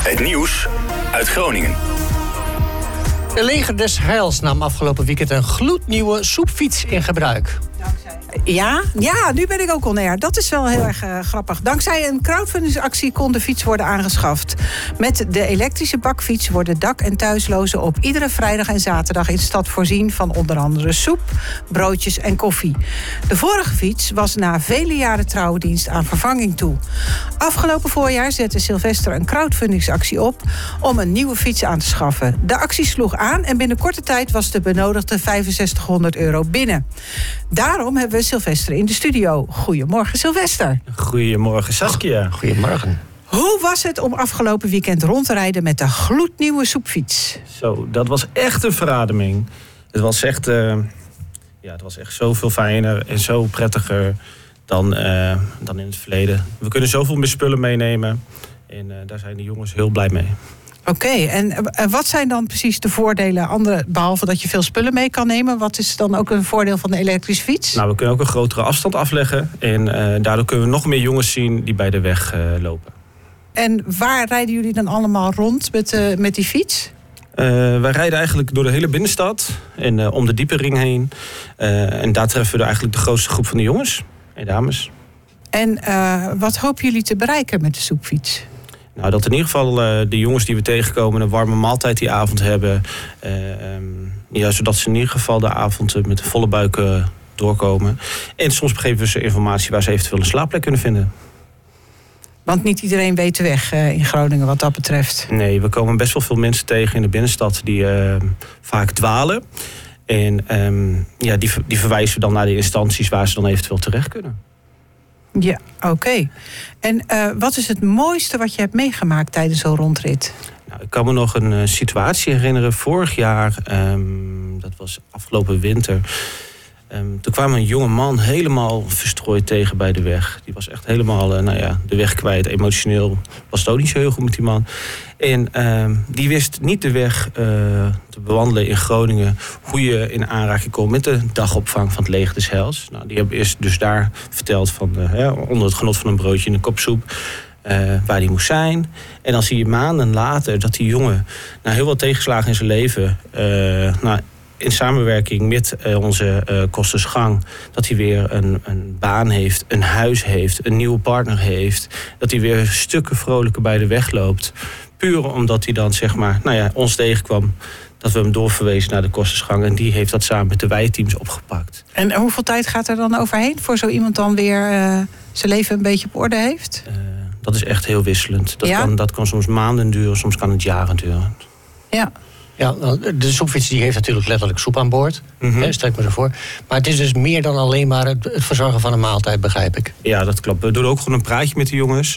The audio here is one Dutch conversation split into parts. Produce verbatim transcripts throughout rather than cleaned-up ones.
Het nieuws uit Groningen. De Leger des Heils nam afgelopen weekend een gloednieuwe soepfiets in gebruik. Ja, ja, nu ben ik ook on air. Dat is wel heel erg uh, grappig. Dankzij een crowdfundingsactie kon de fiets worden aangeschaft. Met de elektrische bakfiets worden dak- en thuislozen op iedere vrijdag en zaterdag in de stad voorzien van onder andere soep, broodjes en koffie. De vorige fiets was na vele jaren trouwdienst aan vervanging toe. Afgelopen voorjaar zette Sylvester een crowdfundingsactie op om een nieuwe fiets aan te schaffen. De actie sloeg aan en binnen korte tijd was de benodigde vijfenzestighonderd euro binnen. Daarom hebben we Sylvester in de studio. Goedemorgen, Sylvester. Goedemorgen, Saskia. Goedemorgen. Hoe was het om afgelopen weekend rond te rijden met de gloednieuwe soepfiets? Zo, dat was echt een verademing. Het was echt, uh, ja, het was echt zoveel fijner en zo prettiger dan, uh, dan in het verleden. We kunnen zoveel meer spullen meenemen en uh, daar zijn de jongens heel blij mee. Oké, okay, en uh, wat zijn dan precies de voordelen, andere, behalve dat je veel spullen mee kan nemen? Wat is dan ook een voordeel van de elektrische fiets? Nou, we kunnen ook een grotere afstand afleggen en uh, daardoor kunnen we nog meer jongens zien die bij de weg uh, lopen. En waar rijden jullie dan allemaal rond met, uh, met die fiets? Uh, wij rijden eigenlijk door de hele binnenstad en uh, om de diepe ring heen. Uh, en daar treffen we eigenlijk de grootste groep van de jongens en dames. En uh, wat hopen jullie te bereiken met de soepfiets? Nou, dat in ieder geval uh, de jongens die we tegenkomen een warme maaltijd die avond hebben. Uh, um, ja, zodat ze in ieder geval de avond uh, met een volle buik uh, doorkomen. En soms geven we ze informatie waar ze eventueel een slaapplek kunnen vinden. Want niet iedereen weet de weg uh, in Groningen wat dat betreft. Nee, we komen best wel veel mensen tegen in de binnenstad die uh, vaak dwalen. En um, ja, die, die verwijzen we dan naar de instanties waar ze dan eventueel terecht kunnen. Ja, oké. Okay. En uh, wat is het mooiste wat je hebt meegemaakt tijdens zo'n rondrit? Nou, ik kan me nog een uh, situatie herinneren. Vorig jaar, um, dat was afgelopen winter. Um, toen kwam een jonge man helemaal verstrooid tegen bij de weg. Die was echt helemaal uh, nou ja, de weg kwijt. Emotioneel was het ook niet zo heel goed met die man. En um, die wist niet de weg uh, te bewandelen in Groningen. Hoe je in aanraking komt met de dagopvang van het Leger des Heils. Nou, die hebben eerst dus daar verteld van uh, ja, onder het genot van een broodje en een kop soep. Uh, waar die moest zijn. En dan zie je maanden later dat die jongen na heel wat tegenslagen in zijn leven Uh, nou, in samenwerking met uh, onze uh, kostersgang, dat hij weer een, een baan heeft, een huis heeft, een nieuwe partner heeft. Dat hij weer stukken vrolijker bij de weg loopt. Puur omdat hij dan, zeg maar, nou ja, ons tegenkwam. Dat we hem doorverwezen naar de kostersgang. En die heeft dat samen met de wijteams opgepakt. En hoeveel tijd gaat er dan overheen voor zo iemand dan weer uh, zijn leven een beetje op orde heeft? Uh, dat is echt heel wisselend. Dat, ja? kan, dat kan soms maanden duren, soms kan het jaren duren. Ja. Ja, de soepfiets die heeft natuurlijk letterlijk soep aan boord. Mm-hmm. Hè, stel ik me ervoor. Maar het is dus meer dan alleen maar het, het verzorgen van een maaltijd, begrijp ik. Ja, dat klopt. We doen ook gewoon een praatje met de jongens.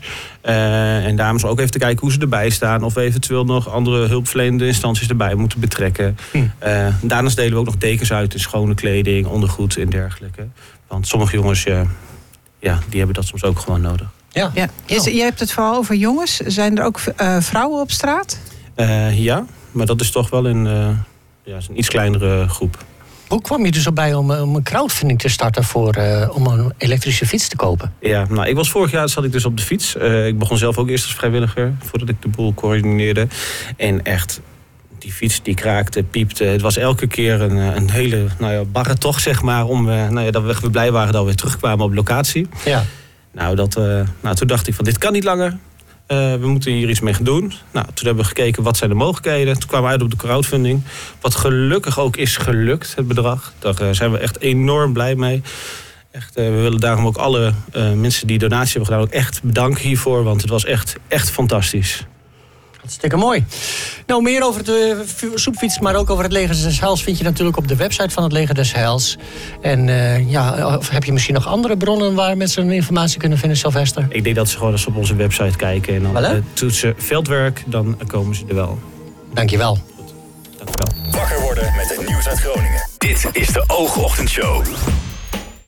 Uh, en dames ook even te kijken hoe ze erbij staan. Of we eventueel nog andere hulpverlenende instanties erbij moeten betrekken. Hm. Uh, daarnaast delen we ook nog dekens uit in schone kleding, ondergoed en dergelijke. Want sommige jongens, uh, ja, die hebben dat soms ook gewoon nodig. Ja. Ja. Je, je hebt het vooral over jongens. Zijn er ook uh, vrouwen op straat? Uh, ja. Maar dat is toch wel een, uh, ja, een iets kleinere groep. Hoe kwam je er zo bij om, om een crowdfunding te starten voor, uh, om een elektrische fiets te kopen? Ja, nou, ik was vorig jaar zat ik dus op de fiets. Uh, ik begon zelf ook eerst als vrijwilliger, voordat ik de boel coördineerde. En echt, die fiets die kraakte, piepte. Het was elke keer een, een hele nou ja, barre tocht, zeg maar, om uh, nou ja, dat we blij waren dat we weer terugkwamen op locatie. Ja. Nou, dat, uh, nou, toen dacht ik van dit kan niet langer. Uh, we moeten hier iets mee gaan doen. Nou, toen hebben we gekeken wat zijn de mogelijkheden. Toen kwamen we uit op de crowdfunding. Wat gelukkig ook is gelukt, het bedrag. Daar uh, zijn we echt enorm blij mee. Echt, uh, we willen daarom ook alle uh, mensen die donatie hebben gedaan ook echt bedanken hiervoor. Want het was echt, echt fantastisch. Hartstikke mooi. Nou, meer over de soepfiets, maar ook over het Leger des Heils vind je natuurlijk op de website van het Leger des Heils. En uh, ja, heb je misschien nog andere bronnen waar mensen hun informatie kunnen vinden, Sylvester? Ik denk dat ze gewoon eens op onze website kijken en dan voilà. uh, toetsen veldwerk, dan komen ze er wel. Dankjewel. Goed, dankjewel. Wakker worden met het nieuws uit Groningen. Dit is de Oogochtendshow.